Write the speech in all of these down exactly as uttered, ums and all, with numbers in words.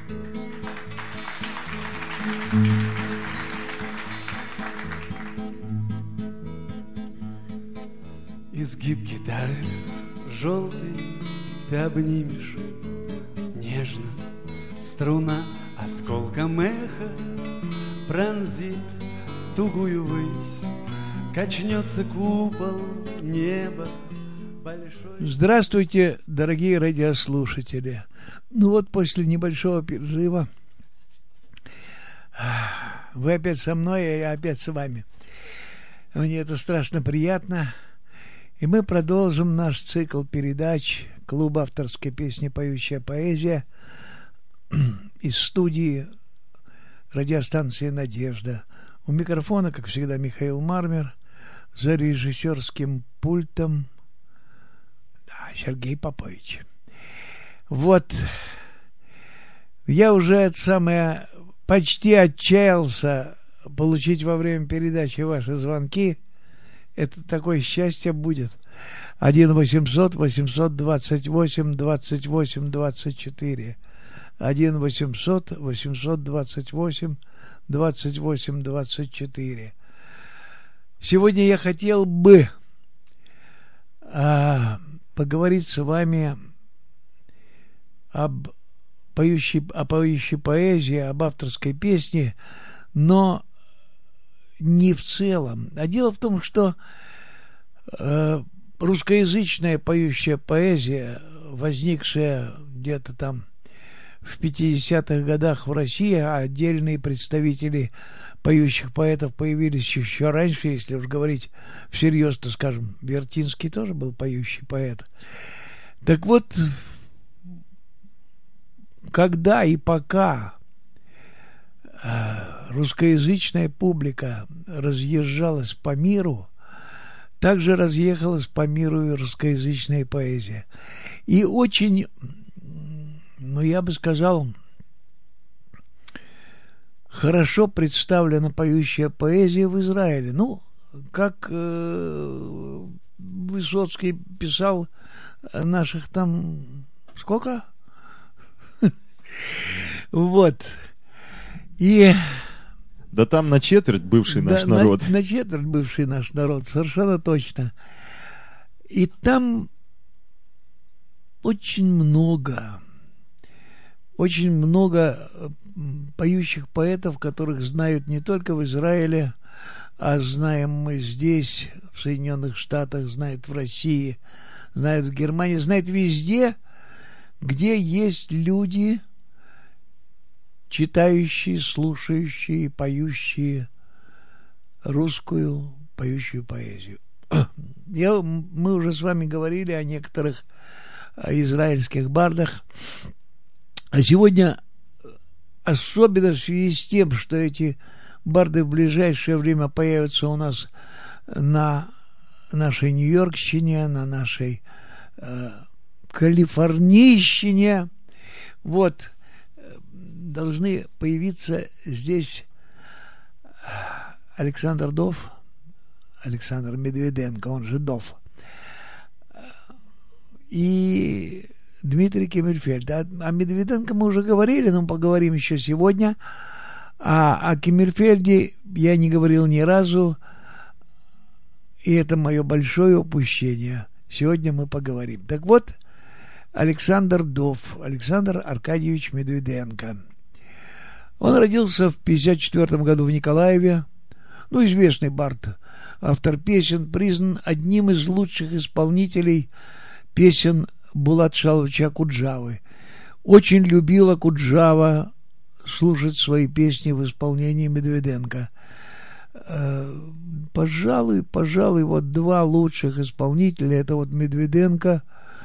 Изгиб гитары желтый ты обнимешь нежно, струна осколком эха пронзит тугую высь, качнется купол неба большой. Здравствуйте, дорогие радиослушатели. Ну вот после небольшого перерыва вы опять со мной, а я опять с вами. Мне это страшно приятно. И мы продолжим наш цикл передач «Клуб авторской песни «Поющая поэзия» из студии радиостанции «Надежда». У микрофона, как всегда, Михаил Мармер, за режиссерским пультом да, Сергей Попович. Вот, я уже это самое почти отчаялся получить во время передачи ваши звонки. Это такое счастье будет. один восемьсот восемьсот двадцать восемь двадцать восемь двадцать четыре. один восемьсот восемьсот двадцать восемь двадцать восемь двадцать четыре. Сегодня я хотел бы а, поговорить с вами об поющей, о поющей поэзии, об авторской песне, но не в целом. А дело в том, что э, русскоязычная поющая поэзия, возникшая где-то там в пятидесятых годах в России, а отдельные представители поющих поэтов появились еще раньше, если уж говорить всерьез, то, скажем, Вертинский тоже был поющий поэт. Так вот, когда и пока русскоязычная публика разъезжалась по миру, также разъехалась по миру и русскоязычная поэзия. И очень, ну я бы сказал, хорошо представлена поющая поэзия в Израиле. Ну, как э, Высоцкий писал наших там... Сколько? Вот. И... Да там на четверть бывший да, наш народ. На, на четверть бывший наш народ, совершенно точно. И там очень много, очень много поющих поэтов, которых знают не только в Израиле, а знаем мы здесь, в Соединенных Штатах, знают в России, знают в Германии, знают везде, где есть люди, читающие, слушающие, поющие русскую поющую поэзию. Я, мы уже с вами говорили о некоторых израильских бардах. А сегодня, особенно в связи с тем, что эти барды в ближайшее время появятся у нас на нашей Нью-Йоркщине, на нашей э, Калифорнийщине, вот, должны появиться здесь Александр Дов, Александр Медведенко, он же Дов, и Дмитрий Кемерфельд. О, о Медведенко мы уже говорили, но поговорим еще сегодня. А о Кемерфельде я не говорил ни разу, и это мое большое упущение. Сегодня мы поговорим. Так вот, Александр Дов, Александр Аркадьевич Медведенко. Он родился в пятьдесят четвёртом году в Николаеве. Ну, известный бард, автор песен, признан одним из лучших исполнителей песен Булат Шаловича Акуджавы. Очень любил Акуджава слушать свои песни в исполнении Медведенко. Пожалуй, пожалуй, вот два лучших исполнителя — это вот Медведенко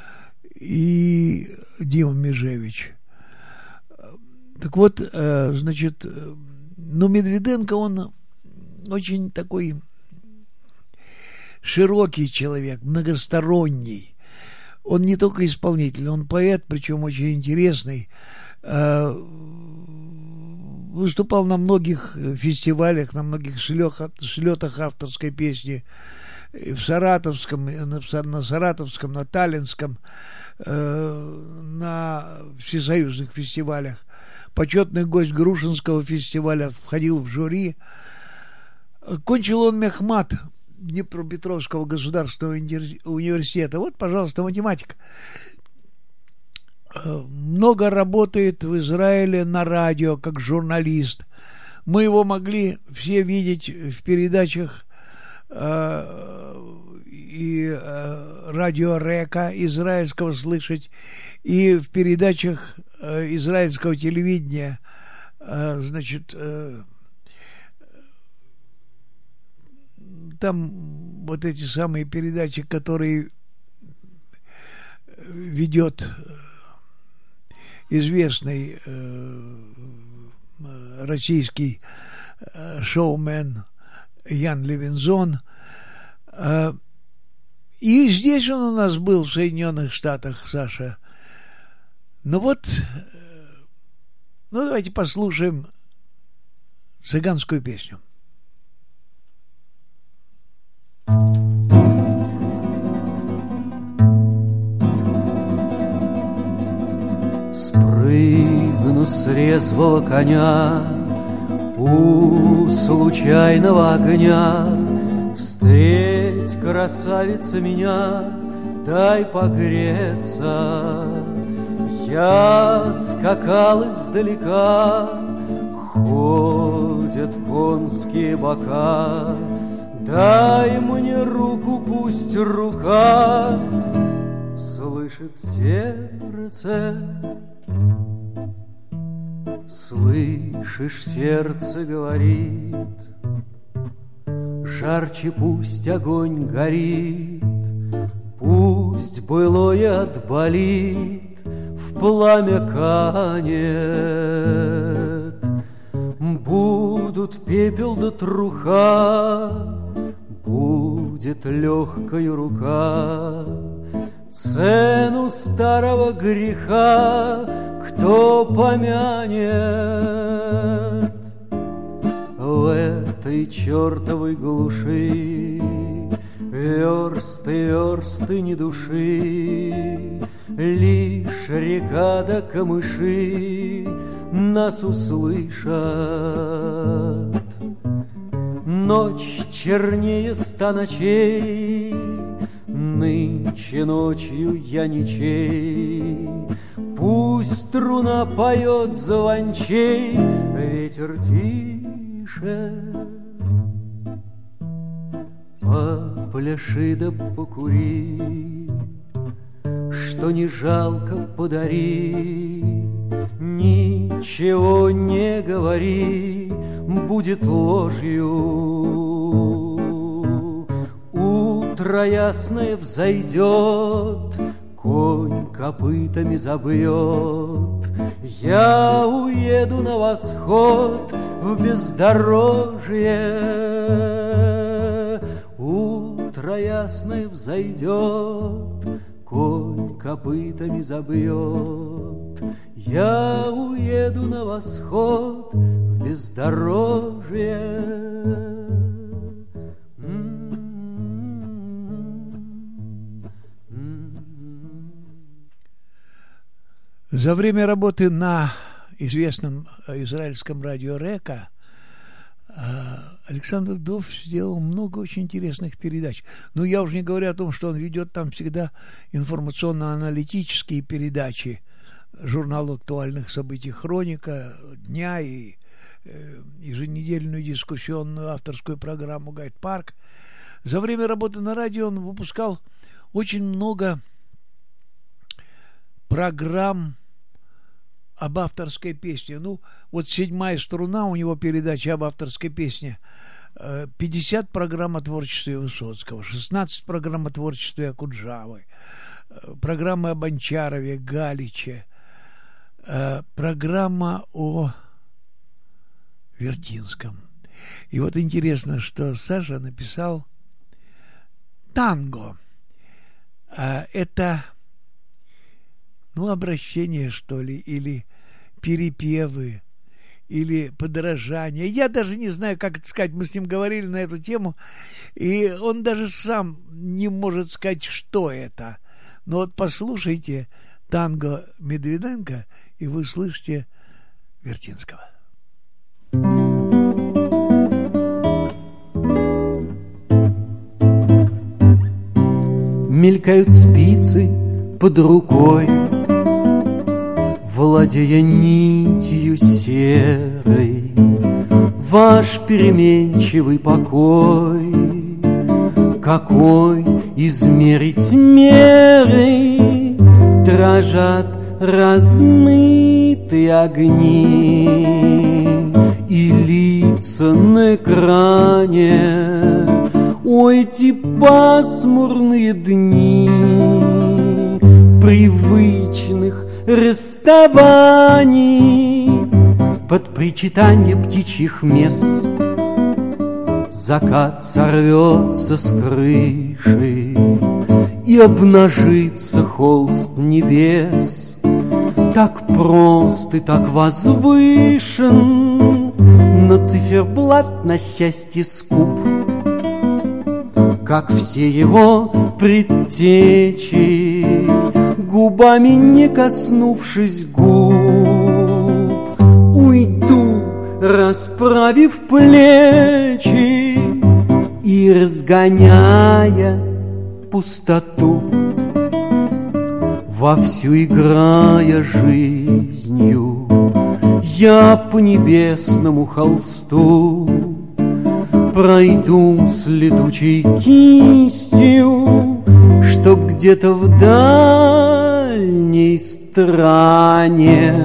и Дима Межевич. Так вот, значит, ну, Медведенко, он очень такой широкий человек, многосторонний. Он не только исполнитель, он поэт, причем очень интересный. Выступал на многих фестивалях, на многих слетах авторской песни. В Саратовском, на Саратовском, на Таллинском, на всесоюзных фестивалях. почетный гость Грушинского фестиваля, входил в жюри. Кончил он мехмат Днепропетровского государственного университета. Вот, пожалуйста, математик. Много работает в Израиле на радио, как журналист. Мы его могли все видеть в передачах э, и э, радио Река израильского слышать, и в передачах э, израильского телевидения. Э, значит, э, там вот эти самые передачи, которые ведет известный э, российский э, шоумен Ян Левинзон. Э, и здесь он у нас был, в Соединенных Штатах, Саша. Ну вот, э, ну давайте послушаем цыганскую песню. Спрыгну с резвого коня у случайного огня. Встреть, красавица, меня, дай погреться. Я скакал издалека, ходят конские бока. Дай мне руку, пусть рука слышит сердце. Слышишь, сердце говорит, жарче пусть огонь горит, пусть былое отболит, в пламя канет. Будут пепел да труха, будет легкая рука. Цену старого греха кто помянет? В этой чертовой глуши версты, версты ни души, лишь река да камыши нас услышат. Ночь чернее ста ночей, нынче ночью я ничей. Пусть струна поет звончей, ветер тише. Попляши да покури, что не жалко подари. Ничего не говори, будет ложью. Утро ясное взойдет, конь копытами забьет. Я уеду на восход в бездорожье. Утро ясное взойдет, конь копытами забьет. Я уеду на восход в бездорожье. За время работы на известном израильском радио Река Александр Дов сделал много очень интересных передач. Ну, я уже не говорю о том, что он ведет там всегда информационно-аналитические передачи, журнал актуальных событий «Хроника», «Дня» и э, еженедельную дискуссионную авторскую программу «Гайд Парк». За время работы на радио он выпускал очень много программ об авторской песне. Ну, вот «Седьмая струна», у него передача об авторской песне. пятьдесят программ о творчестве Высоцкого, шестнадцать программ о творчестве Акуджавы, программы об Анчарове, Галиче, программа о Вертинском. И вот интересно, что Саша написал танго. Это, ну, обращение, что ли, или перепевы, или подражание. Я даже не знаю, как это сказать. Мы с ним говорили на эту тему, и он даже сам не может сказать, что это. Но вот послушайте танго Медведенко, и вы слышите Вертинского. Мелькают спицы под рукой, владея нитью серой, ваш переменчивый покой. Какой измерить мерой дрожат размытые огни и лица на экране. Ой, эти пасмурные дни привычных расставаний под причитанье птичьих мест. Закат сорвется с крыши и обнажится холст небес. Так прост и так возвышен, но циферблат на счастье скуп, как все его предтечи, губами не коснувшись губ. Уйду, расправив плечи и разгоняя пустоту, вовсю играя жизнью, я по небесному холсту пройду с летучей кистью, чтоб где-то в дальней стране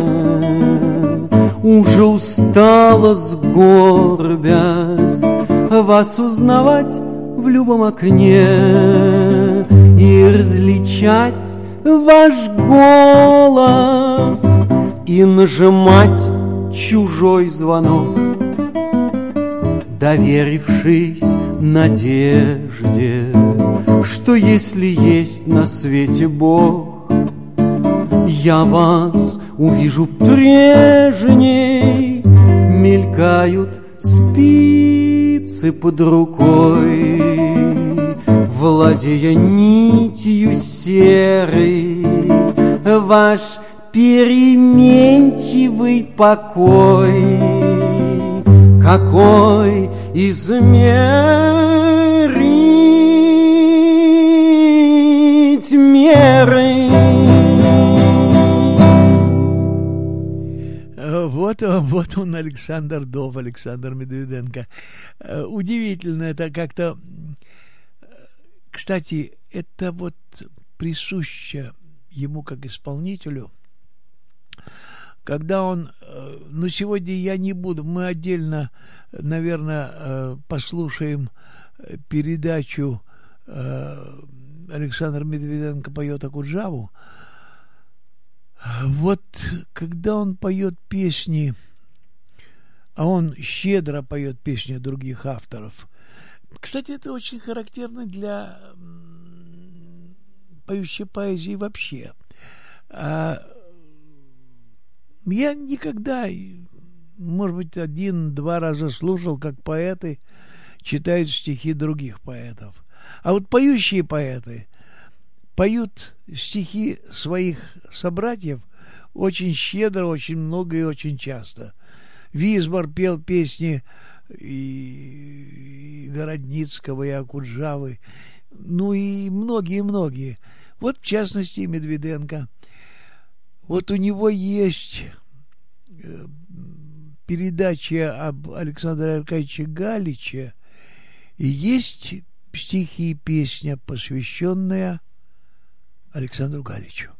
уже устала, сгорбясь, вас узнавать в любом окне и различать ваш голос и нажимать чужой звонок, доверившись надежде, что если есть на свете Бог, я вас увижу прежней. Мелькают спицы под рукой, владея нитью серой, ваш переменчивый покой. Какой измерить мерой? Вот, вот он, Александр Дов, Александр Медведенко. Удивительно, это как-то... Кстати, это вот присуще ему как исполнителю, когда он... Ну, сегодня я не буду, мы отдельно, наверное, послушаем передачу «Александр Медведенко поет Акуджаву». Вот когда он поет песни, а он щедро поет песни других авторов. Кстати, это очень характерно для поющей поэзии вообще. А я никогда, может быть, один-два раза слушал, как поэты читают стихи других поэтов. А вот поющие поэты поют стихи своих собратьев очень щедро, очень много и очень часто. Висбор пел песни и, и Городницкого, и Акуджавы, ну и многие-многие. Вот, в частности, Медведенко. Вот у него есть передача об Александре Аркадьевиче Галиче, и есть стихи и песня, посвященная Александру Галичу.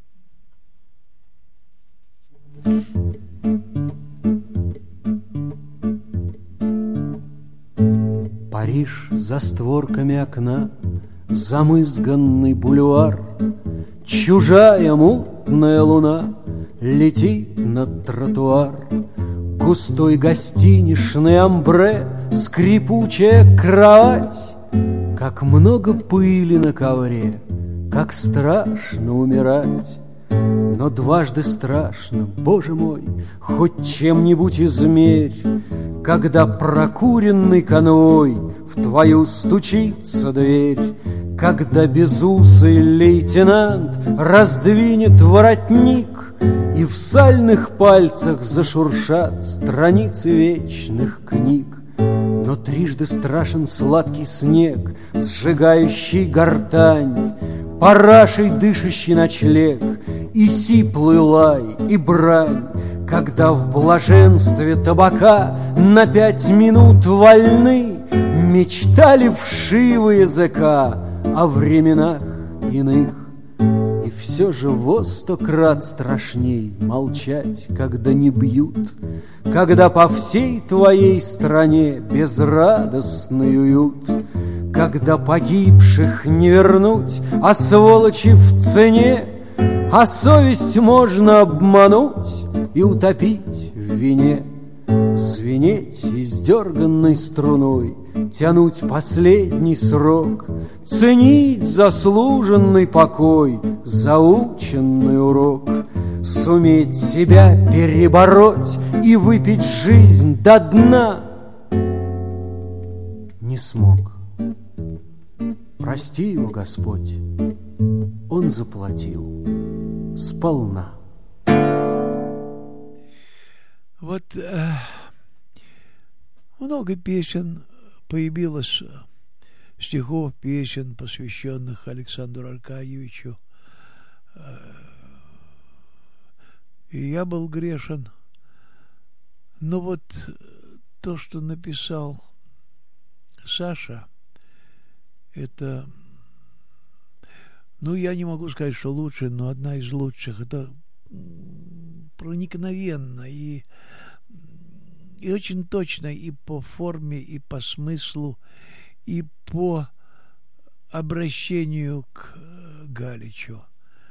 Париж за створками окна, замызганный бульвар, чужая мутная луна летит над тротуар. Густой гостиничный амбре, скрипучая кровать, как много пыли на ковре, как страшно умирать. Но дважды страшно, Боже мой, хоть чем-нибудь измерь, когда прокуренный конвой в твою стучится дверь, когда безусый лейтенант раздвинет воротник, и в сальных пальцах зашуршат страницы вечных книг. Но трижды страшен сладкий снег, сжигающий гортань, парашей дышащий ночлег, и сиплый лай, и брань, когда в блаженстве табака на пять минут вольны мечтали вшивы языка о временах иных. И все же во сто крат страшней молчать, когда не бьют, когда по всей твоей стране безрадостный уют, когда погибших не вернуть, а сволочи в цене, а совесть можно обмануть и утопить в вине. Звенеть издерганной струной, тянуть последний срок, ценить заслуженный покой, заученный урок, суметь себя перебороть и выпить жизнь до дна. Не смог. Прости его, Господь, он заплатил сполна. Вот э, много песен появилось, стихов, песен, посвященных Александру Аркадьевичу. Э, и я был грешен. Но вот то, что написал Саша, это, ну, я не могу сказать, что лучше, но одна из лучших. Это проникновенно и, и очень точно и по форме, и по смыслу, и по обращению к Галичу.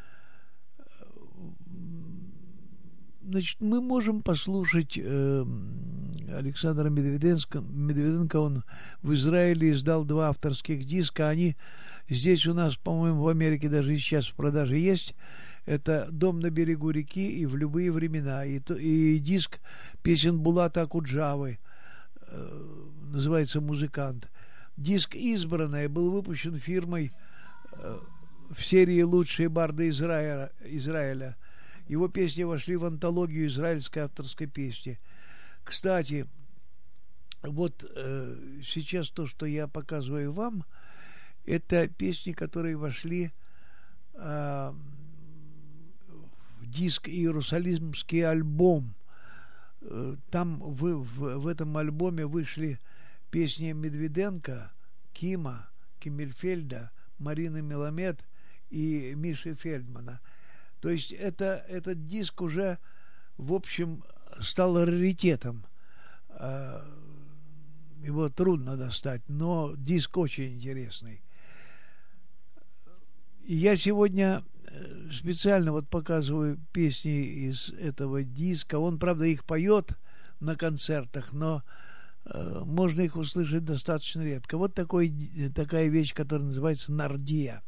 Значит, мы можем послушать э, Александра Медведенко. Медведенко, он в Израиле издал два авторских диска. Они здесь у нас, по-моему, в Америке даже и сейчас в продаже есть. Это «Дом на берегу реки» и «В любые времена». И, и диск песен Булата Акуджавы, э, называется «Музыкант». Диск «Избранная» был выпущен фирмой э, в серии «Лучшие барды Израиля». Израиля. Его песни вошли в антологию израильской авторской песни. Кстати, вот э, сейчас то, что я показываю вам, это песни, которые вошли э, в диск «Иерусалимский альбом». Э, там в, в, в этом альбоме вышли песни Медведенко, Кима, Киммельфельда, Марины Меламед и Миши Фельдмана. То есть это, этот диск уже, в общем, стал раритетом. Его трудно достать, но диск очень интересный. И я сегодня специально вот показываю песни из этого диска. Он, правда, их поет на концертах, но можно их услышать достаточно редко. Вот такой, такая вещь, которая называется «Нардия».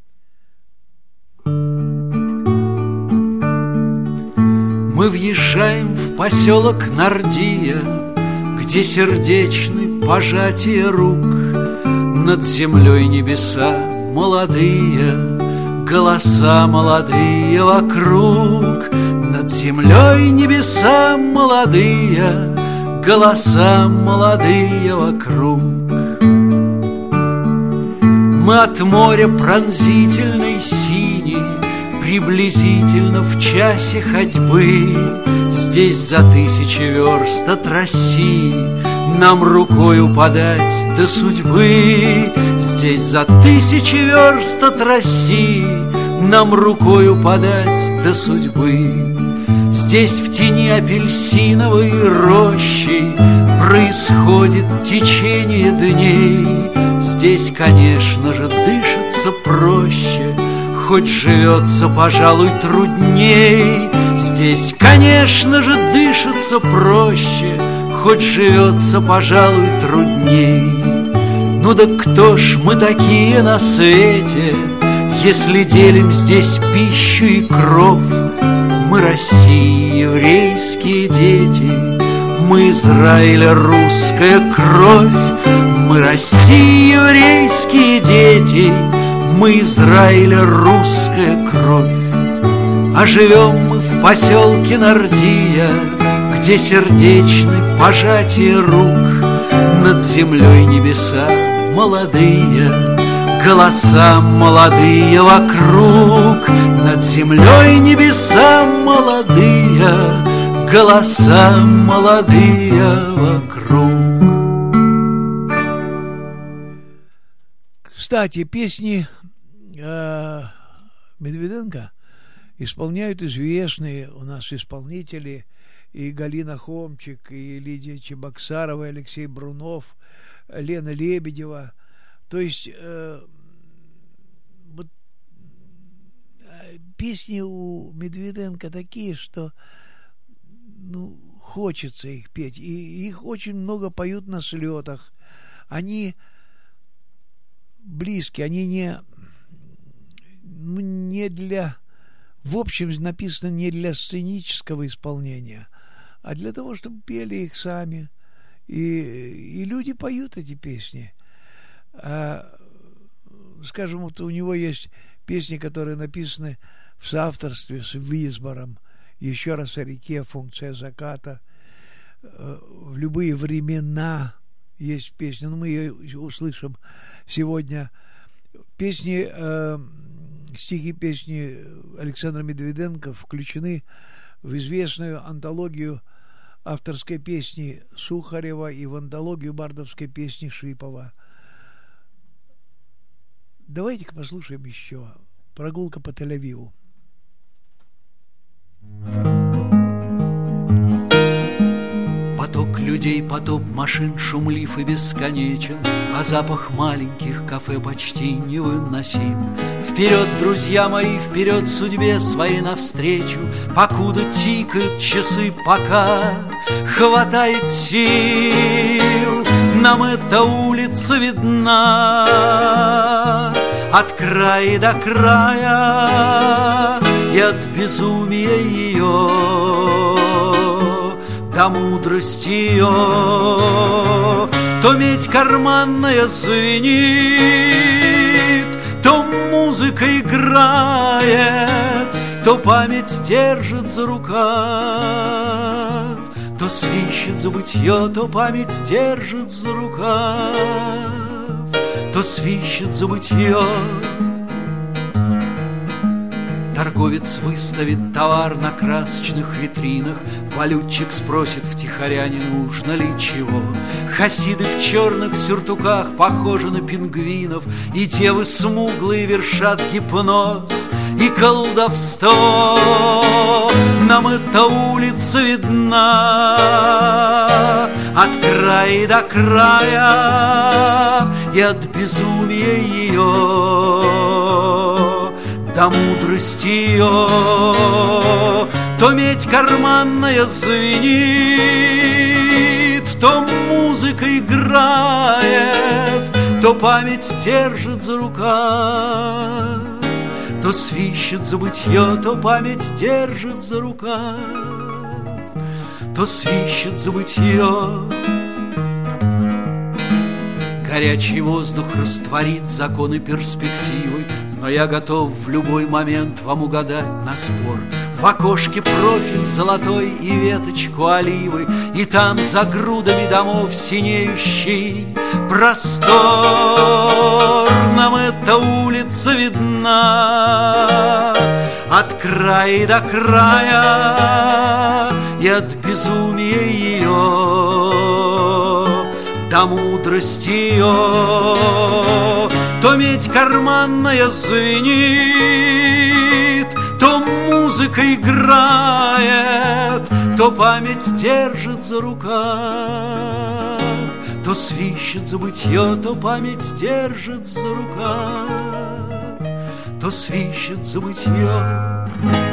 Мы въезжаем в поселок Нардия, где сердечны пожатия рук, над землей небеса молодые, голоса молодые вокруг. Над землей небеса молодые, голоса молодые вокруг. Мы от моря пронзительной синей приблизительно в часе ходьбы. Здесь за тысячи верст от России нам рукою подать до судьбы. Здесь за тысячи верст от России нам рукою подать до судьбы. Здесь в тени апельсиновой рощи происходит течение дней. Здесь, конечно же, дышится проще, хоть живется, пожалуй, трудней. Здесь, конечно же, дышится проще, хоть живется, пожалуй, трудней. Ну да кто ж мы такие на свете, если делим здесь пищу и кров? Мы России еврейские дети, мы Израиля русская кровь. Мы России еврейские дети, Мы Израиля русская кровь, а живем мы в поселке Нардия, где сердечны пожатия рук, над землей небеса молодые, голоса молодые вокруг, над землей небеса молодые, голоса молодые вокруг. Кстати, песни э, Медведенко исполняют известные у нас исполнители: и Галина Хомчик, и Лидия Чебоксарова, и Алексей Брунов, Лена Лебедева. То есть э, вот, песни у Медведенко такие, что ну, хочется их петь. И их очень много поют на слетах. Они близкие, они не, не для... В общем, написано не для сценического исполнения, а для того, чтобы пели их сами. И, и люди поют эти песни. А, скажем, вот у него есть песни, которые написаны в соавторстве с Висбором. «Еще раз о реке», «Функция заката». В любые времена есть песня, но мы ее услышим сегодня. Песни, э, стихи песни Александра Медведенко включены в известную антологию авторской песни Сухарева и в антологию бардовской песни Шипова. Давайте-ка послушаем еще «Прогулка по Тель-Авиву». Поток людей, потоп машин шумлив и бесконечен, а запах маленьких кафе почти невыносим. Вперед, друзья мои, вперед судьбе своей навстречу, покуда тикают часы, пока хватает сил. Нам эта улица видна от края до края, и от безумия ее до мудрости ее. То медь карманная звенит, то музыка играет, то память держит за рукав, то свищет забытье, то память держит за рукав, то свищет забытье. Торговец выставит товар на красочных витринах, валютчик спросит втихаря, не нужно ли чего. Хасиды в черных сюртуках похожи на пингвинов, и девы смуглые вершат гипноз и колдовство. Нам эта улица видна от края до края, и от безумия ее до мудрости ее. То медь карманная звенит, то музыка играет, то память держит за рукав, то свищет забытье, то память держит за рукав, то свищет забытье. Горячий воздух растворит законы перспективы, но я готов в любой момент вам угадать на спор. В окошке профиль золотой и веточку оливы, и там за грудами домов синеющий простор. Нам эта улица видна от края до края, и от безумия ее до мудрости ее. То медь карманная звенит, то музыка играет, то память держит за рукав, то свищет забытье, то память держит за рукав, то свищет забытье.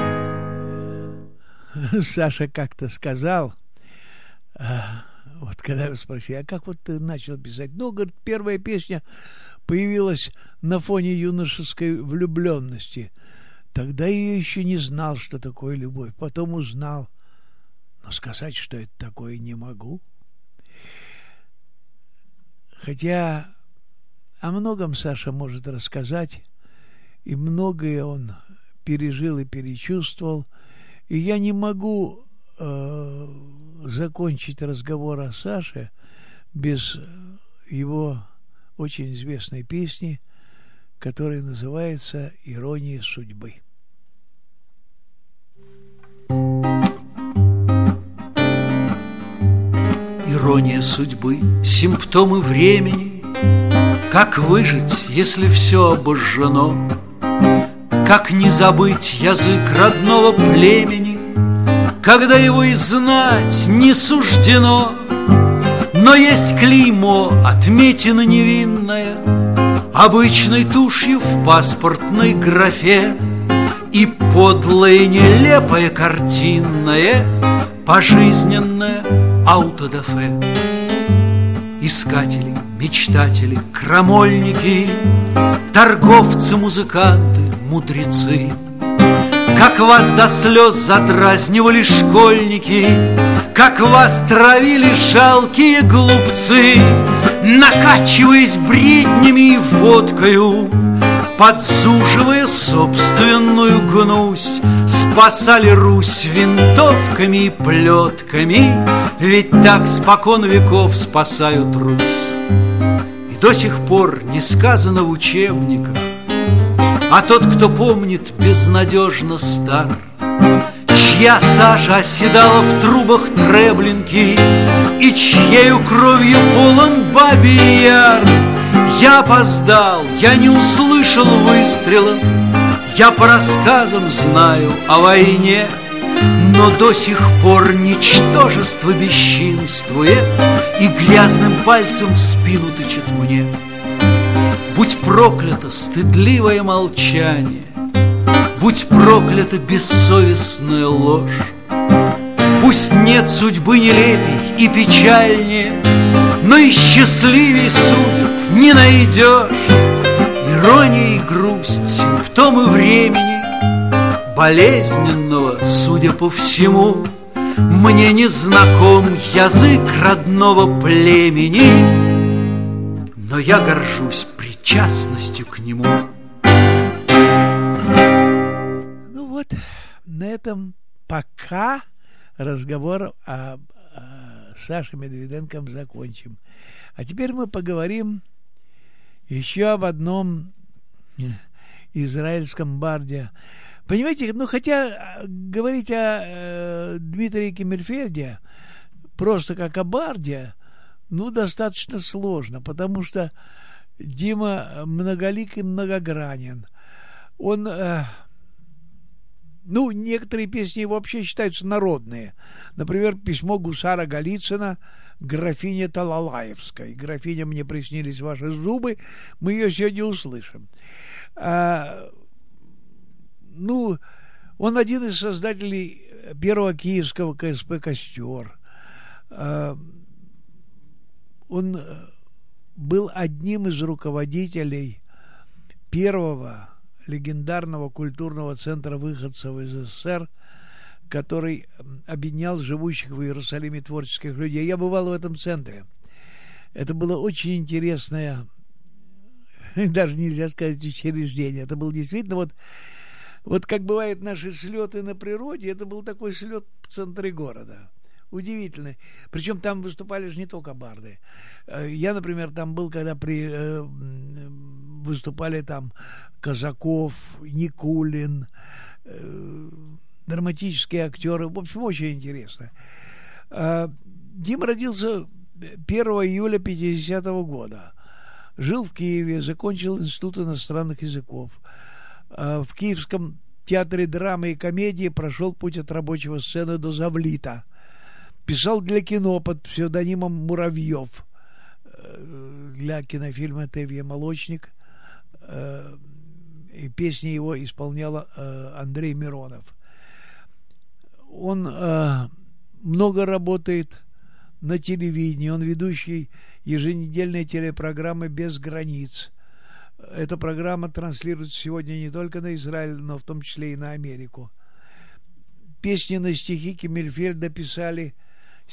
Саша как-то сказал, вот когда я спросил, а как вот ты начал писать? Ну, говорит, первая песня появилась на фоне юношеской влюбленности. Тогда я еще не знал, что такое любовь. Потом узнал. Но сказать, что это такое, не могу. Хотя о многом Саша может рассказать. и многое он пережил и перечувствовал. И я не могу э, закончить разговор о Саше без его очень известной песни, которая называется «Ирония судьбы». Ирония судьбы, симптомы времени, как выжить, если все обожжено, как не забыть язык родного племени, когда его и знать не суждено. Но есть клеймо, отметина невинная, обычной тушью в паспортной графе, и подлое нелепое картинное пожизненное аутодафе. Искатели, мечтатели, крамольники, торговцы, музыканты, мудрецы, как вас до слез задразнивали школьники, как вас травили жалкие глупцы, накачиваясь бреднями и водкою, подзуживая собственную гнусь, спасали Русь винтовками и плетками, ведь так спокон веков спасают Русь. И до сих пор не сказано в учебниках, а тот, кто помнит, безнадежно стар, чья сажа оседала в трубах Треблинки и чьею кровью полон Бабий Яр. Я опоздал, я не услышал выстрела, я по рассказам знаю о войне, но до сих пор ничтожество бесчинствует и грязным пальцем в спину тычет мне. Будь проклято стыдливое молчание, будь проклята бессовестная ложь. Пусть нет судьбы нелепей и печальнее, но и счастливей судеб не найдешь. Ирония и грусть, симптомы времени, болезненного, судя по всему. Мне не знаком язык родного племени, но я горжусь причастностью к нему. Ну вот, на этом пока разговор о, о Саше Медведенко закончим. А теперь мы поговорим еще об одном израильском барде. Понимаете, ну хотя говорить о э, Дмитрии Киммельфельде просто как о барде, ну достаточно сложно, потому что Дима многолик и многогранен. Он, э, ну, некоторые песни вообще считаются народные. Например, письмо Гусара Голицына графине Талалаевской. Графиня, мне приснились ваши зубы. Мы ее сегодня услышим. А, ну, он один из создателей первого киевского ка эс пэ «Костер». А, он был одним из руководителей первого легендарного культурного центра выходцев из эс эс эс эр, который объединял живущих в Иерусалиме творческих людей. Я бывал в этом центре. Это было очень интересное, даже нельзя сказать, учреждение. Это было действительно вот, вот как бывают наши слеты на природе, это был такой слет в центре города. Удивительно. Причем там выступали же не только барды. Я, например, там был, когда при, выступали там Казаков, Никулин, драматические актеры. В общем, очень интересно. Дима родился первого июля пятидесятого года. Жил в Киеве, закончил Институт иностранных языков. В Киевском театре драмы и комедии прошел путь от рабочего сцены до завлита. Писал для кино под псевдонимом Муравьев, для кинофильма «Тевье Молочник». И песни его исполнял Андрей Миронов. Он много работает на телевидении. Он ведущий еженедельной телепрограммы «Без границ». Эта программа транслируется сегодня не только на Израиль, но в том числе и на Америку. Песни на стихи Киммельфельда писали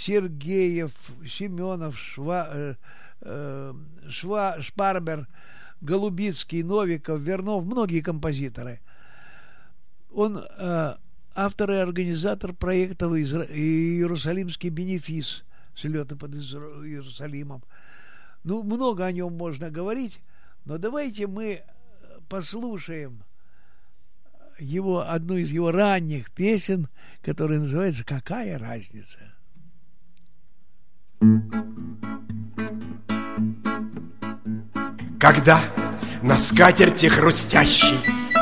Сергеев, Семенов, Шва, э, э, Шва, Шпарбер, Голубицкий, Новиков, Вернов, многие композиторы. Он э, автор и организатор проектов «Иерусалимский бенефис», «Слеты под Иерусалимом». Ну, много о нем можно говорить, но давайте мы послушаем его, одну из его ранних песен, которая называется «Какая разница?». Когда на скатерти хрустящей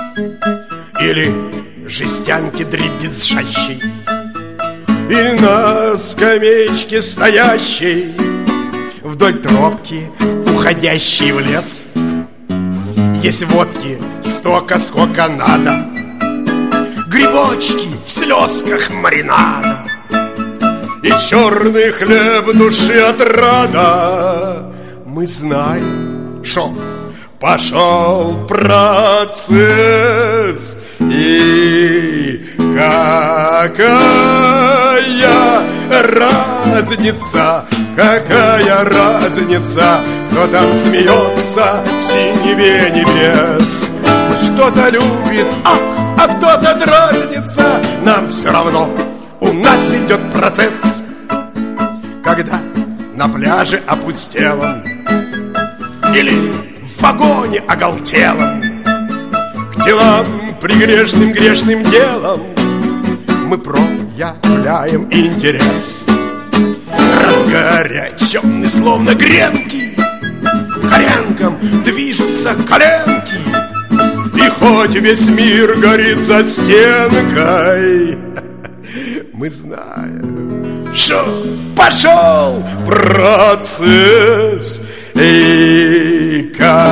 или жестянке дребезжащей, или на скамеечке стоящей вдоль тропки, уходящей в лес, есть водки столько, сколько надо, грибочки в слезках маринада и черный хлеб души отрада. Мы знаем, что пошел процесс, и какая разница, какая разница, кто там смеется в синеве небес. Пусть кто-то любит, ах, а кто-то дразнится, нам все равно, у нас идет процесс. Когда на пляже опустелом или в вагоне оголтелом к телам пригрешным грешным делом мы проявляем интерес. Разгоряченный, словно гренки, коленкам движутся коленки, и хоть весь мир горит за стенкой, мы знаем, что пошел процесс, и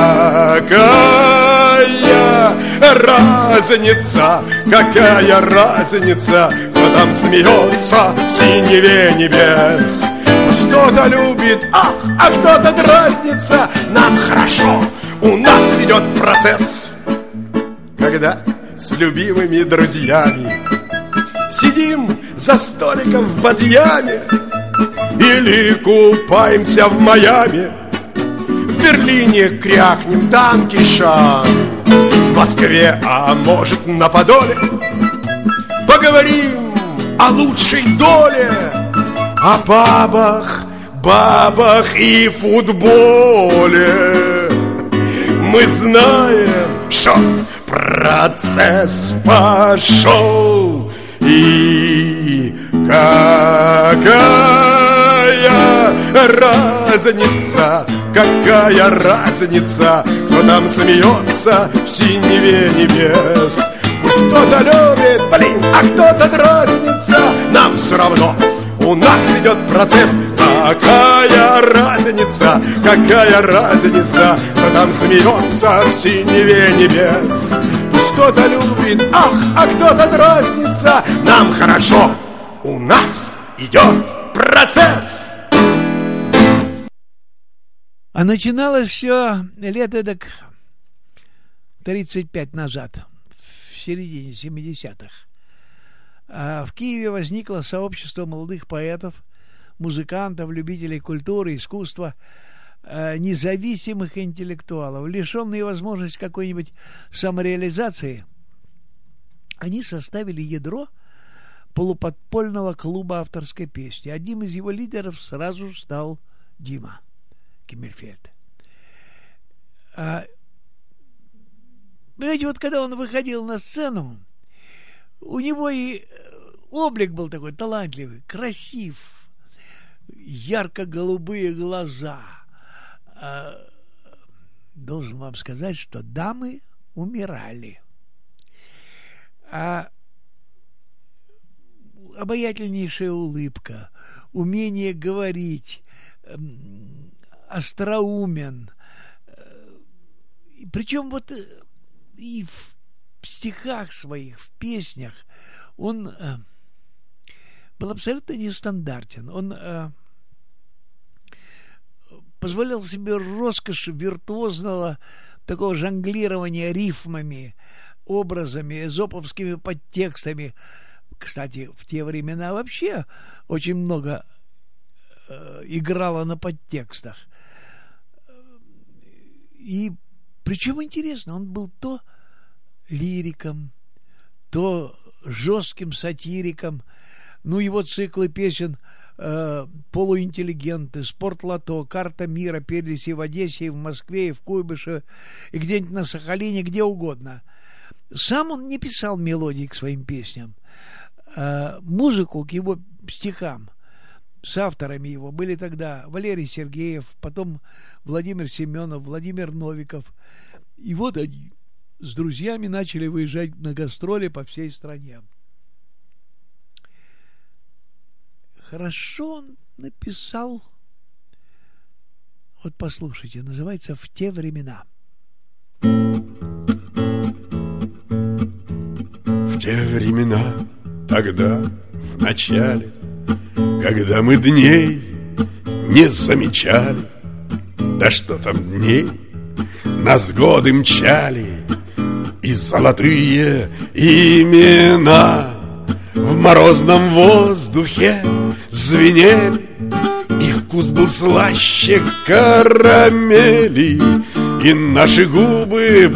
какая разница, какая разница, кто там смеется в синеве небес. Пусть кто-то любит, ах, а кто-то дразнится, нам хорошо, у нас идет процесс. Когда с любимыми друзьями сидим за столиком в Бадьяме или купаемся в Майами, в Берлине крякнем танки шан, в Москве, а может на Подоле, поговорим о лучшей доле, о бабах, бабах и футболе. Мы знаем, что процесс пошел, и какая разница, какая разница, кто там смеется в синеве небес. Пусть кто-то любит, блин, а кто-то дразнится, нам все равно, у нас идет процесс. Какая разница, какая разница, кто там смеется в синеве небес. Пусть кто-то любит, ах, а кто-то дразнится, нам хорошо, у нас идет процесс. А начиналось все лет эдак тридцать пять назад, в середине семидесятых. В Киеве возникло сообщество молодых поэтов, музыкантов, любителей культуры, искусства, независимых интеллектуалов, лишенные возможности какой-нибудь самореализации. Они составили ядро полуподпольного клуба авторской песни. Одним из его лидеров сразу стал Дима Киммельфельд. Понимаете, вот когда он выходил на сцену, у него и облик был такой талантливый, красив, ярко-голубые глаза. Должен вам сказать, что дамы умирали. А обаятельнейшая улыбка, умение говорить, остроумен. Причем вот и в стихах своих, в песнях он был абсолютно нестандартен. Он позволял себе роскошь виртуозного такого жонглирования рифмами, образами, эзоповскими подтекстами. Кстати, в те времена вообще очень много э, играло на подтекстах. И Причем интересно, он был то лириком, то жестким сатириком. Ну, его циклы песен э, «Полуинтеллигенты», «Спортлото», «Карта мира» пелись и в Одессе, и в Москве, и в Куйбышеве, и где-нибудь на Сахалине, где угодно. Сам он не писал мелодий к своим песням. Э, музыку к его стихам с авторами его были тогда Валерий Сергеев, потом Владимир Семенов, Владимир Новиков. И вот они с друзьями начали выезжать на гастроли по всей стране. Хорошо он написал, вот послушайте, называется «В те времена». В те времена, тогда, в начале, когда мы дней не замечали, да что там дней, нас годы мчали, и золотые имена в морозном воздухе звенели, их вкус был слаще карамели, и наши губы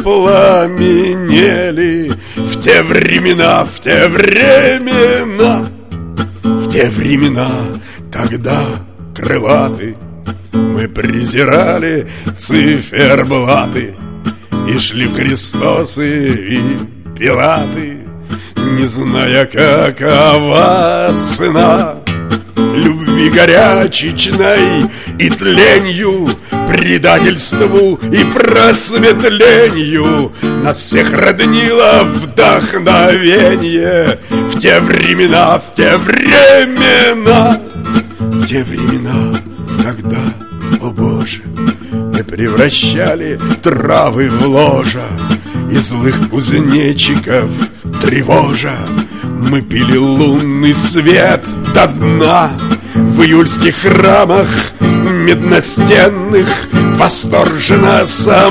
пламенели. В те времена, в те времена, в те времена, тогда крылаты, мы презирали циферблаты и шли в Христосы и Пилаты, не зная, какова цена любви горячечной и тленью, предательству и просветлению. Нас всех роднило вдохновение. В те времена, в те времена, в те времена, когда, о Боже, мы превращали травы в ложа, и злых кузнечиков тревожа мы пили лунный свет до дна. В июльских храмах медностенных восторженно,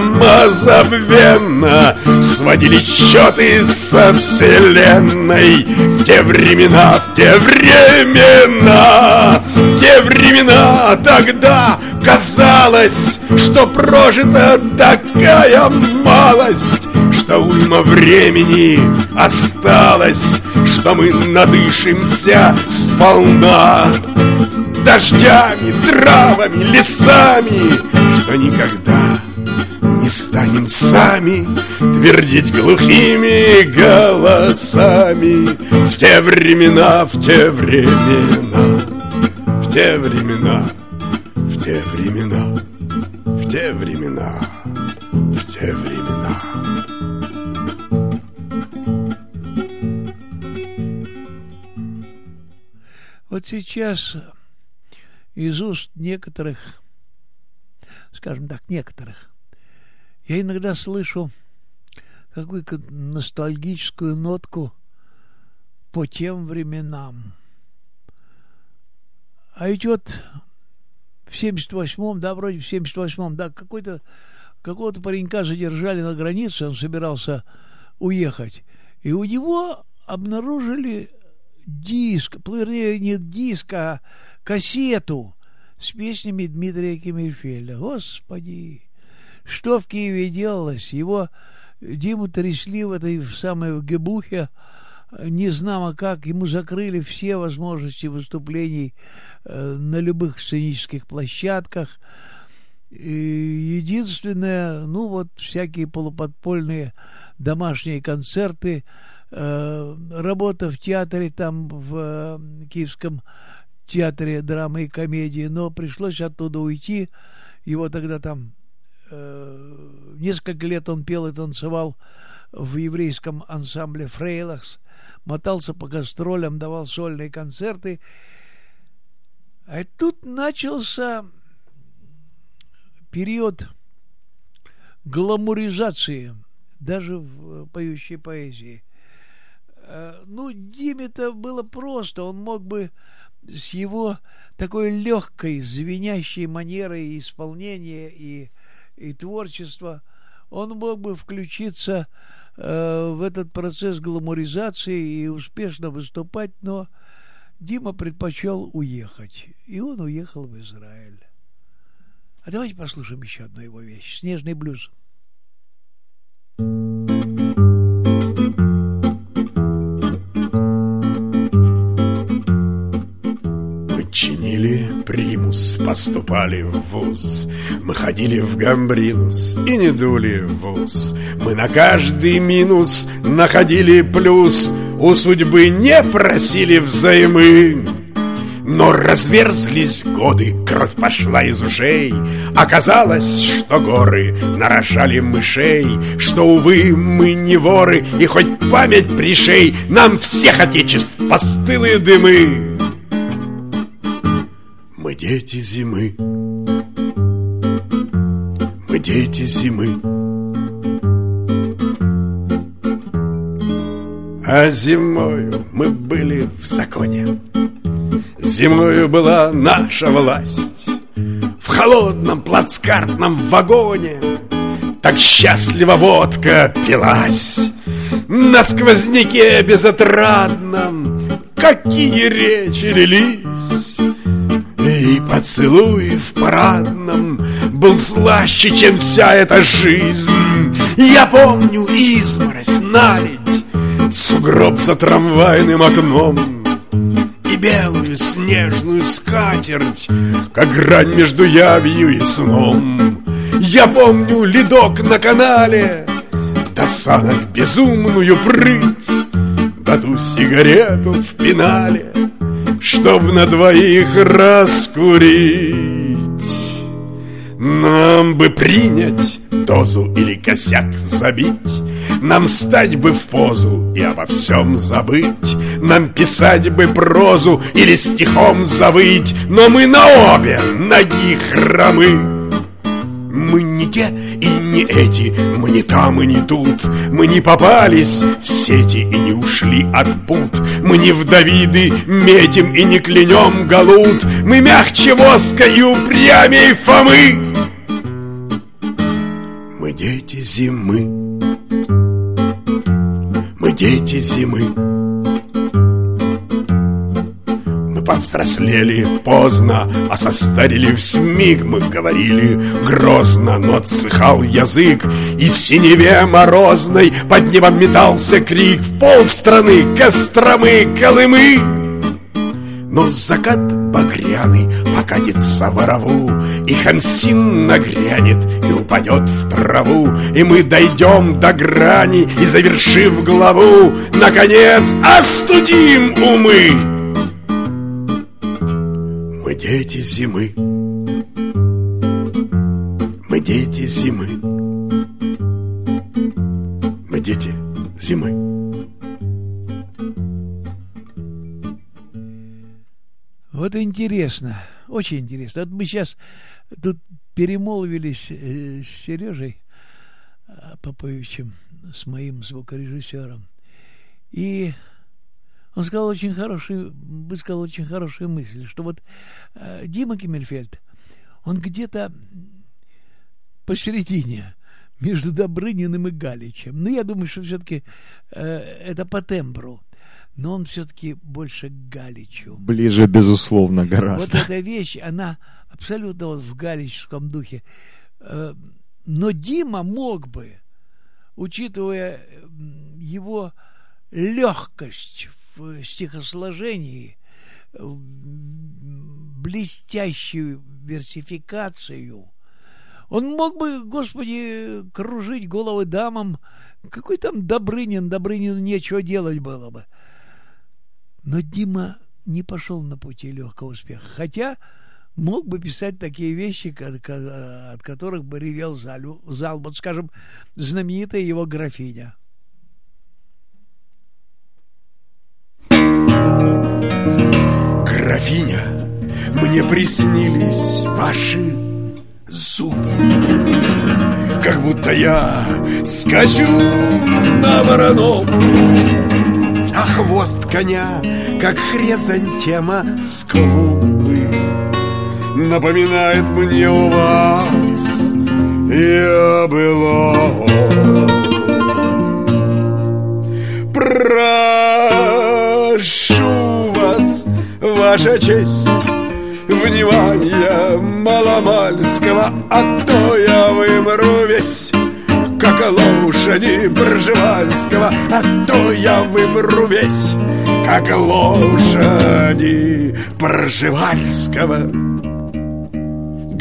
самозабвенно сводили счеты со вселенной. В те времена, в те времена, в те времена, тогда казалось, что прожита такая малость, что уйма времени осталось, что мы надышимся сполна дождями, травами, лесами, что никогда не станем сами твердить глухими голосами. В те времена, в те времена, в те времена, в те времена, в те времена, в те времена. Вот сейчас из уст некоторых, скажем так, некоторых, я иногда слышу какую-то ностальгическую нотку по тем временам. А ведь вот в семьдесят восьмом, да, вроде в семьдесят восьмом, да, какой-то, какого-то паренька задержали на границе, он собирался уехать, и у него обнаружили диск, вернее, не диск, а кассету с песнями Дмитрия Кемерфельда. Господи, что в Киеве делалось? Его Диму трясли в этой в самой в Гебухе, не знамо как, ему закрыли все возможности выступлений э, на любых сценических площадках. И единственное, ну вот всякие полуподпольные домашние концерты, э, работа в театре, там в э, Киевском театре драмы и комедии, но пришлось оттуда уйти. Его тогда там э, несколько лет он пел и танцевал в еврейском ансамбле «Фрейлахс», мотался по гастролям, давал сольные концерты. А тут начался период гламуризации даже в поющей поэзии. Ну, Диме-то было просто. Он мог бы с его такой легкой, звенящей манерой исполнения и, и творчества, он мог бы включиться э, в этот процесс гламуризации и успешно выступать, но Дима предпочел уехать, и он уехал в Израиль. А давайте послушаем еще одну его вещь. «Снежный блюз». минус поступали в вуз. Мы ходили в гамбринус и не дули в вуз. Мы на каждый минус находили плюс. У судьбы не просили взаймы. Но разверзлись годы, кровь пошла из ушей. Оказалось, что горы нарожали мышей, что, увы, мы не воры, и хоть память пришей, нам всех отечеств постылые дымы. Мы дети зимы, мы дети зимы. А зимою мы были в законе. Зимою была наша власть. В холодном плацкартном вагоне так счастливо водка пилась. На сквозняке безотрадном какие речи лились. И поцелуй в парадном был слаще, чем вся эта жизнь. Я помню изморозь, наледь, сугроб за трамвайным окном и белую снежную скатерть, как грань между явью и сном. Я помню ледок на канале, до санок безумную прыть, да ту сигарету в пенале, чтоб на двоих раскурить. Нам бы принять дозу или косяк забить, нам стать бы в позу и обо всем забыть, нам писать бы прозу или стихом завыть, но мы на обе ноги хромы. Мы не те и не эти, мы не там и не тут, мы не попались в сети и не ушли от пут, мы не в Давиды метим и не клянем галут, мы мягче воска и упрямей Фомы. Мы дети зимы, мы дети зимы. Мы повзрослели поздно, а состарели всмиг. Мы говорили грозно, но отсыхал язык, и в синеве морозной под небом метался крик в полстраны Костромы, Колымы. Но закат багряный покатится в орову, и Хамсин нагрянет и упадет в траву, и мы дойдем до грани и, завершив главу, наконец остудим умы. Мы дети зимы, мы дети зимы, мы дети зимы. Вот интересно, очень интересно. Вот мы сейчас тут перемолвились с Сережей Поповичем, с моим звукорежиссером, и он сказал очень хороший, высказал очень хорошую мысль, что вот Дима Киммельфельд, он где-то посередине между Добрыниным и Галичем. Ну, я думаю, что все-таки это по тембру. Но он все-таки больше к Галичу. Ближе, безусловно, гораздо. Вот эта вещь, она абсолютно вот в галичском духе. Но Дима мог бы, учитывая его легкость в стихосложении, блестящую версификацию, он мог бы, Господи, кружить головы дамам. Какой там Добрынин? Добрынину нечего делать было бы. Но Дима не пошел на пути легкого успеха. Хотя мог бы писать такие вещи, от которых бы ревел зал. зал. Вот, скажем, знаменитая его графиня. Графиня, мне приснились ваши зубы, как будто я скачу на вороном, а хвост коня, как хризантема с клумбы, напоминает мне у вас я была. Прошу вас, ваша честь, внимание маломальского, а то я вымру весь, как лошади Пржевальского, а то я вымру весь, как лошади Пржевальского.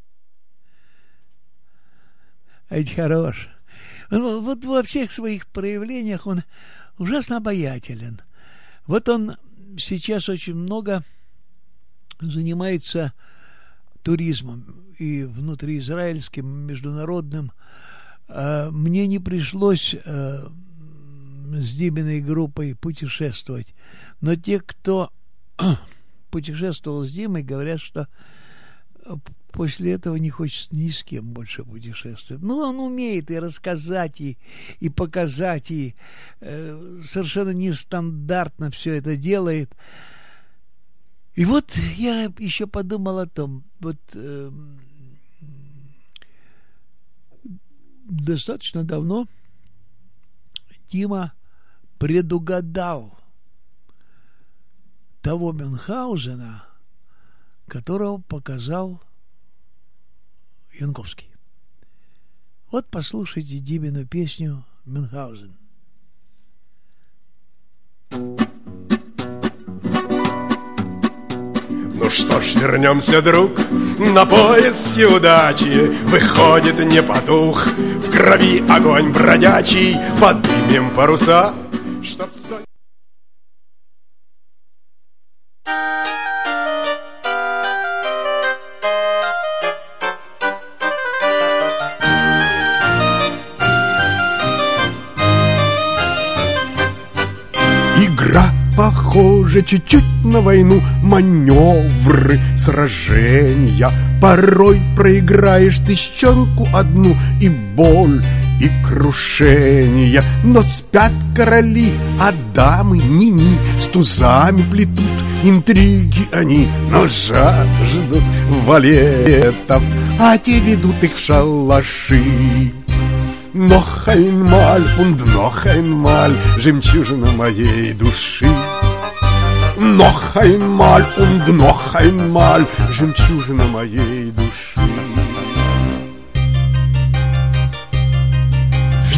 А ведь хорош. Он, вот во всех своих проявлениях он ужасно обаятелен. Вот он сейчас очень много занимается туризмом и внутриизраильским, международным. Мне не пришлось с Диминой группой путешествовать, но те, кто путешествовал с Димой, говорят, что после этого не хочется ни с кем больше путешествовать. Ну, он умеет и рассказать, и, и показать, и э, совершенно нестандартно все это делает. И вот я еще подумал о том, вот э, достаточно давно Дима предугадал того Мюнхгаузена, которого показал Янковский. Вот послушайте Димину песню «Мюнхгаузен». Ну что ж, вернемся, друг, на поиски удачи. Выходит, не потух, в крови огонь бродячий. Поднимем паруса, чтоб сон... Игра похожа чуть-чуть на войну. Маневры, сражения. Порой проиграешь тысячонку одну. И боль, и крушение. Но спят короли, а дамы ни-ни. С тузами плетут интриги они. Но жаждут валетов, а те ведут их в шалаши. Noch einmal und noch einmal, жемчужина моей души. Noch einmal und noch einmal, жемчужина моей души.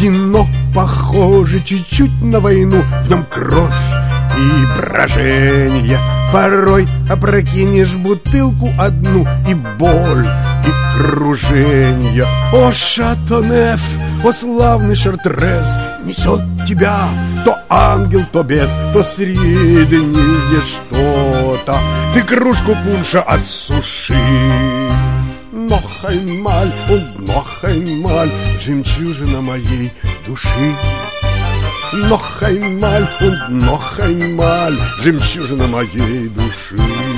Вино похоже чуть-чуть на войну, в нем кровь и брожение. Порой опрокинешь бутылку одну, и боль, и круженье. О, Шатонеф, о, славный Шартрез, несет тебя то ангел, то бес, то среднее что-то. Ты кружку пунша осуши. Noch einmal und noch einmal, жемчужина моей души. Noch einmal und noch einmal, жемчужина моей души.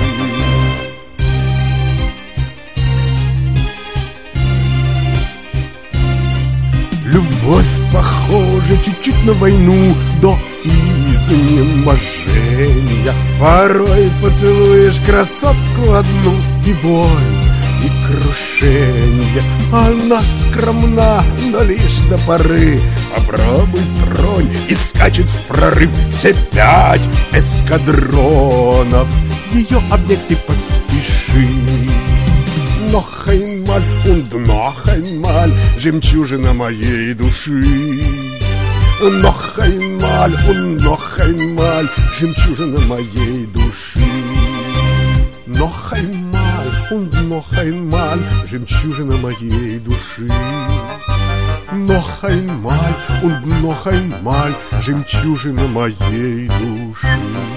Любовь похожа чуть-чуть на войну до изнеможения. Порой поцелуешь красотку одну, и боль, и крушение. Она скромна, но лишь до поры. Попробуй тронь, и скачет в прорыв все пять эскадронов. Ее обнять ты поспеши. Noch einmal und noch einmal, жемчужина моей души. Noch einmal und noch einmal, жемчужина моей души. Noch einmal und noch einmal, жемчужина моей души. Noch einmal und noch einmal, жемчужина моей души.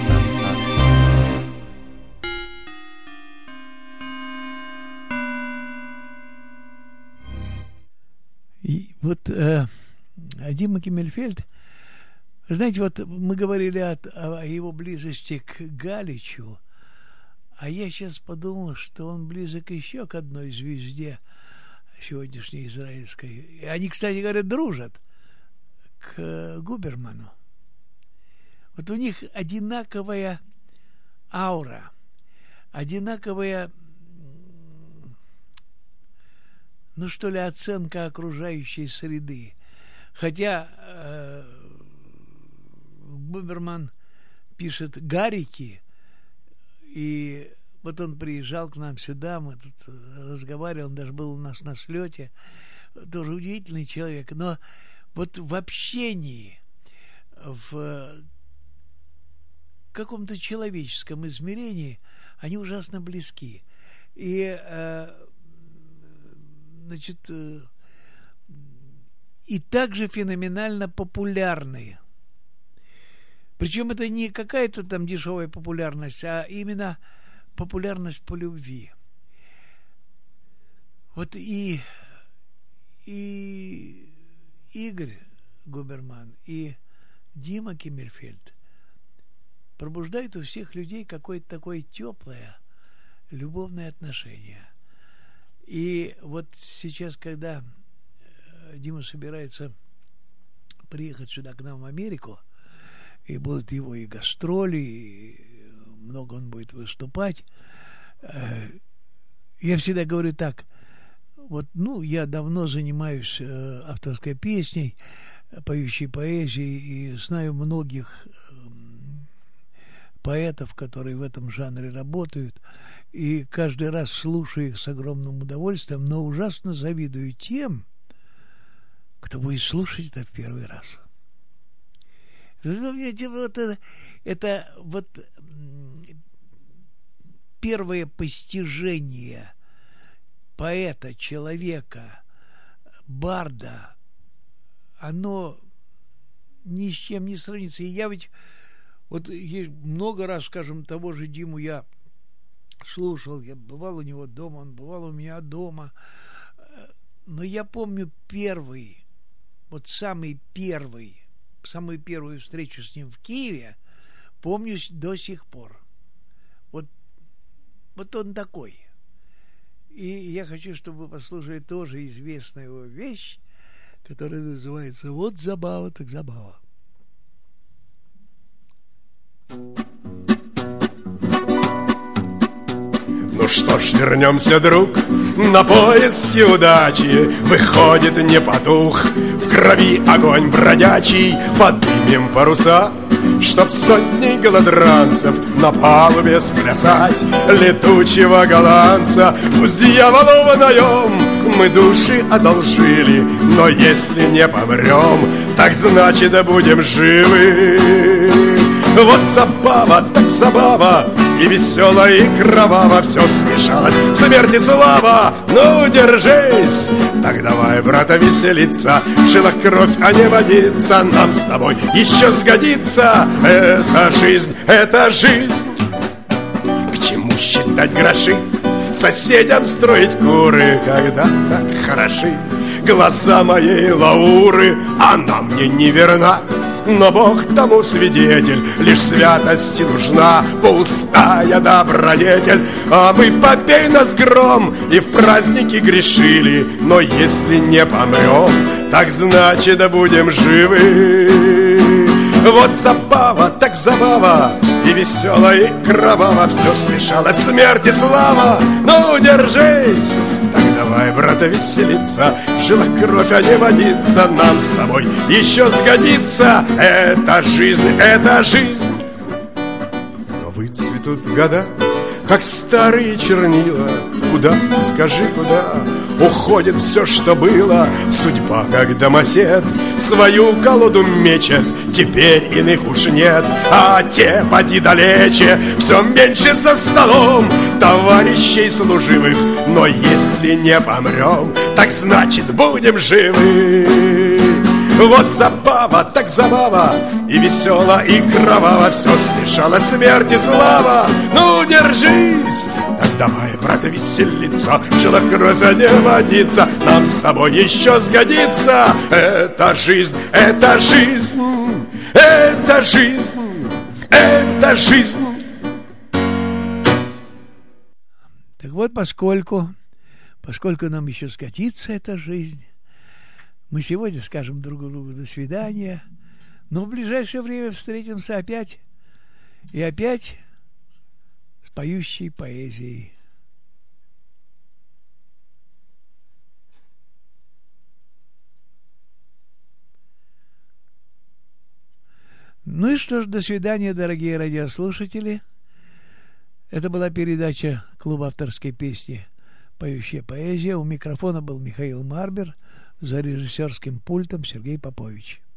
И вот э, Дима Киммельфельд, знаете, вот мы говорили о, о его близости к Галичу, а я сейчас подумал, что он близок еще к одной звезде сегодняшней израильской. И они, кстати говоря, дружат, к Губерману. Вот у них одинаковая аура, одинаковая, ну что ли, оценка окружающей среды. Хотя э, Губерман пишет гарики, и вот он приезжал к нам сюда, мы тут разговаривали, он даже был у нас на слете, тоже удивительный человек, но вот в общении, в каком-то человеческом измерении они ужасно близки. И э, значит, э, и также феноменально популярные. Причем это не какая-то там дешевая популярность, а именно популярность по любви. Вот и, и Игорь Губерман, и Дима Киммельфельд пробуждают у всех людей какое-то такое теплое, любовное отношение. И вот сейчас, когда Дима собирается приехать сюда к нам в Америку, и будут его и гастроли, и много он будет выступать, я всегда говорю так: вот, ну, я давно занимаюсь авторской песней, поющей поэзией, и знаю многих поэтов, которые в этом жанре работают, и каждый раз слушаю их с огромным удовольствием, но ужасно завидую тем, кто будет слушать это в первый раз. Вот это, это вот первое постижение поэта, человека, барда, оно ни с чем не сравнится. И я ведь вот много раз, скажем, того же Диму я слушал, я бывал у него дома, он бывал у меня дома, но я помню первый, вот самый первый, самую первую встречу с ним в Киеве, помню до сих пор. Вот, вот он такой. И я хочу, чтобы вы послушали тоже известную его вещь, которая называется «Вот забава, так забава». Ну что ж, вернемся, друг, на поиски удачи. Выходит, не потух, в крови огонь бродячий, подымем паруса Чтоб сотни голодранцев на палубе сплясать летучего голландца. Пусть дьяволу в наем мы души одолжили, но если не помрем, так значит будем живы. Вот забава, так забава, и весело, и кроваво все смешалось, смерть и слава. Ну, держись, так давай, брата, веселиться. В жилах кровь, а не водиться. Нам с тобой еще сгодится. Это жизнь, это жизнь. К чему считать гроши, соседям строить куры, когда так хороши глаза моей Лауры? Она мне не верна, но Бог тому свидетель, лишь святости нужна пустая добродетель. А мы попей нас гром и в праздники грешили, но если не помрем, так значит будем живы. Вот забава, так забава, и весело, и кроваво все смешалось, смерть и слава. Ну, держись, так давай, брат, веселиться. В жилах кровь, а не водится. Нам с тобой еще сгодится. Это жизнь, это жизнь. Но выцветут года, как старые чернила. Куда, скажи, куда уходит все, что было? Судьба, как домосед, свою колоду мечет. Теперь иных уж нет, а те поди далече. Все меньше за столом товарищей служивых. Но если не помрем, так значит будем живы. Вот забава, так забава, и весело, и кроваво все смешалось, смерть и слава. Ну, держись, так давай, брат, веселиться. В жилах кровь, а не водится. Нам с тобой еще сгодится. Это жизнь, это жизнь, это жизнь, это жизнь. Так вот, поскольку, поскольку нам еще сгодится эта жизнь, мы сегодня скажем друг другу до свидания, но в ближайшее время встретимся опять и опять с поющей поэзией. Ну и что ж, до свидания, дорогие радиослушатели. Это была передача «Клуб авторской песни «Поющая поэзия». У микрофона был Михаил Марбер, за режиссерским пультом Сергей Попович.